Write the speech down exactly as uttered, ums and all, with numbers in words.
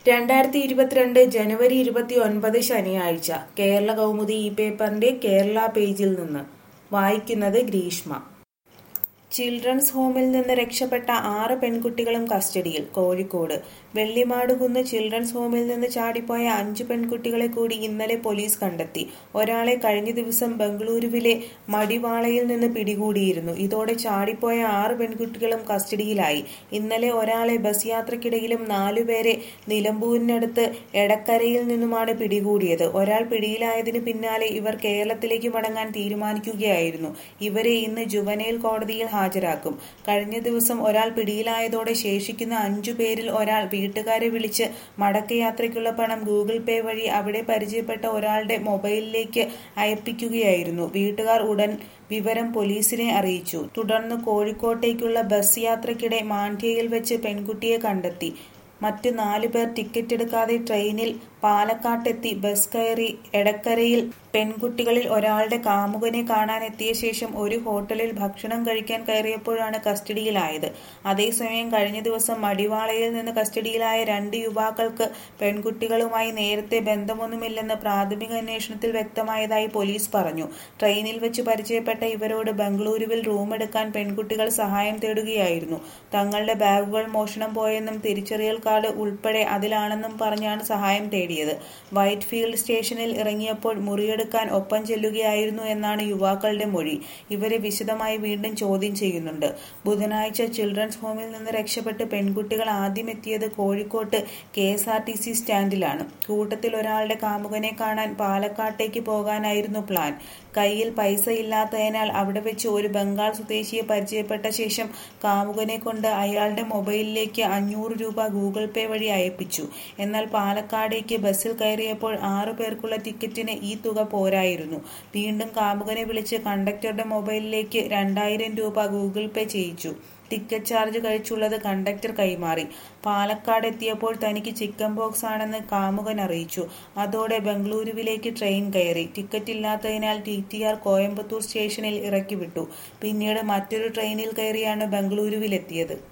രണ്ടായിരത്തി ഇരുപത്തിരണ്ട് ജനുവരി ഇരുപത്തി ഒൻപത് ശനിയാഴ്ച കേരള കൗമുദി ഈ പേപ്പറിന്റെ കേരള പേജിൽ നിന്ന് വായിക്കുന്നത് ഗ്രീഷ്മ. ചിൽഡ്രൻസ് ഹോമിൽ നിന്ന് രക്ഷപ്പെട്ട ആറ് പെൺകുട്ടികളും കസ്റ്റഡിയിൽ. കോഴിക്കോട് വെള്ളിമാടുകുന്ന് ചിൽഡ്രൻസ് ഹോമിൽ നിന്ന് ചാടിപ്പോയ അഞ്ചു പെൺകുട്ടികളെ കൂടി ഇന്നലെ പോലീസ് കണ്ടെത്തി. ഒരാളെ കഴിഞ്ഞ ദിവസം ബംഗളൂരുവിലെ മടിവാളയിൽ നിന്ന് പിടികൂടിയിരുന്നു. ഇതോടെ ചാടിപ്പോയ ആറ് പെൺകുട്ടികളും കസ്റ്റഡിയിലായി. ഇന്നലെ ഒരാളെ ബസ് യാത്രക്കിടയിലും നാലുപേരെ നിലമ്പൂരിനടുത്ത് എടക്കരയിൽ നിന്നുമാണ് പിടികൂടിയത്. ഒരാൾ പിടിയിലായതിനു പിന്നാലെ ഇവർ കേരളത്തിലേക്ക് മടങ്ങാൻ തീരുമാനിക്കുകയായിരുന്നു. ഇവരെ ഇന്ന് ജുവനൈൽ കോടതിയിൽ ഹാജരാക്കും. കഴിഞ്ഞ ദിവസം ഒരാൾ പിടിയിലായതോടെ ശേഷിക്കുന്ന അഞ്ചു പേരിൽ ഒരാൾ വീട്ടുകാരെ വിളിച്ച് മടക്കയാത്രയ്ക്കുള്ള പണം ഗൂഗിൾ പേ വഴി അവിടെ പരിചയപ്പെട്ട ഒരാളുടെ മൊബൈലിലേക്ക് അയപ്പിക്കുകയായിരുന്നു. വീട്ടുകാർ ഉടൻ വിവരം പോലീസിനെ അറിയിച്ചു. തുടർന്ന് കോഴിക്കോട്ടേക്കുള്ള ബസ് യാത്രക്കിടെ മാണ്ഡ്യയിൽ വെച്ച് പെൺകുട്ടിയെ കണ്ടെത്തി. മറ്റ് നാലു പേർ ടിക്കറ്റ് എടുക്കാതെ ട്രെയിനിൽ പാലക്കാട്ടെത്തി ബസ് കയറി എടക്കരയിൽ പെൺകുട്ടികളിൽ ഒരാളുടെ കാമുകനെ കാണാനെത്തിയ ശേഷം ഒരു ഹോട്ടലിൽ ഭക്ഷണം കഴിക്കാൻ കയറിയപ്പോഴാണ് കസ്റ്റഡിയിലായത്. അതേസമയം കഴിഞ്ഞ ദിവസം മടിവാളയിൽ നിന്ന് കസ്റ്റഡിയിലായ രണ്ട് യുവാക്കൾക്ക് പെൺകുട്ടികളുമായി നേരത്തെ ബന്ധമൊന്നുമില്ലെന്ന് പ്രാഥമിക അന്വേഷണത്തിൽ വ്യക്തമായതായി പോലീസ് പറഞ്ഞു. ട്രെയിനിൽ വെച്ച് പരിചയപ്പെട്ട ഇവരോട് ബംഗളൂരുവിൽ റൂമെടുക്കാൻ പെൺകുട്ടികൾ സഹായം തേടുകയായിരുന്നു. തങ്ങളുടെ ബാഗുകൾ മോഷണം പോയെന്നും തിരിച്ചറിയൽ കാർഡ് ഉൾപ്പെടെ അതിലാണെന്നും പറഞ്ഞാണ് സഹായം തേടിയത്. വൈറ്റ് ഫീൽഡ് സ്റ്റേഷനിൽ ഇറങ്ങിയപ്പോൾ മുറിയെടുക്കാൻ ഒപ്പം ചെല്ലുകയായിരുന്നു എന്നാണ് യുവാക്കളുടെ മൊഴി. ഇവരെ വിശദമായി വീണ്ടും ചോദ്യം ചെയ്യുന്നുണ്ട്. ബുധനാഴ്ച ചിൽഡ്രൻസ് ഹോമിൽ നിന്ന് രക്ഷപ്പെട്ട് പെൺകുട്ടികൾ ആദ്യമെത്തിയത് കോഴിക്കോട്ട് K S R T C സ്റ്റാൻഡിലാണ്. കൂട്ടത്തിൽ ഒരാളുടെ കാമുകനെ കാണാൻ പാലക്കാട്ടേക്ക് പോകാനായിരുന്നു പ്ലാൻ. കയ്യിൽ പൈസ ഇല്ലാത്തതിനാൽ അവിടെ വെച്ച് ഒരു ബംഗാൾ സ്വദേശിയെ പരിചയപ്പെട്ട ശേഷം കാമുകനെ കൊണ്ട് അയാളുടെ മൊബൈലിലേക്ക് അഞ്ഞൂറ് രൂപ ഗൂഗിൾ പേ വഴി അയപ്പിച്ചു. എന്നാൽ പാലക്കാടേക്ക് ബസ്സിൽ കയറിയപ്പോൾ ആറു പേർക്കുള്ള ടിക്കറ്റിന് ഈ തുക പോരായിരുന്നു. വീണ്ടും കാമുകനെ വിളിച്ച് കണ്ടക്ടറുടെ മൊബൈലിലേക്ക് രണ്ടായിരം രൂപ ഗൂഗിൾ പേ ചെയ്യിച്ചു. ടിക്കറ്റ് ചാർജ് കഴിച്ചുള്ളത് കണ്ടക്ടർ കൈമാറി. പാലക്കാട് എത്തിയപ്പോൾ തനിക്ക് ചിക്കൻ ബോക്സ് ആണെന്ന് കാമുകൻ അറിയിച്ചു. അതോടെ ബംഗളൂരുവിലേക്ക് ട്രെയിൻ കയറി. ടിക്കറ്റ് ഇല്ലാത്തതിനാൽ ടി ടി ആർ കോയമ്പത്തൂർ സ്റ്റേഷനിൽ ഇറക്കി വിട്ടു. പിന്നീട് മറ്റൊരു ട്രെയിനിൽ കയറിയാണ് ബംഗളൂരുവിലെത്തിയത്.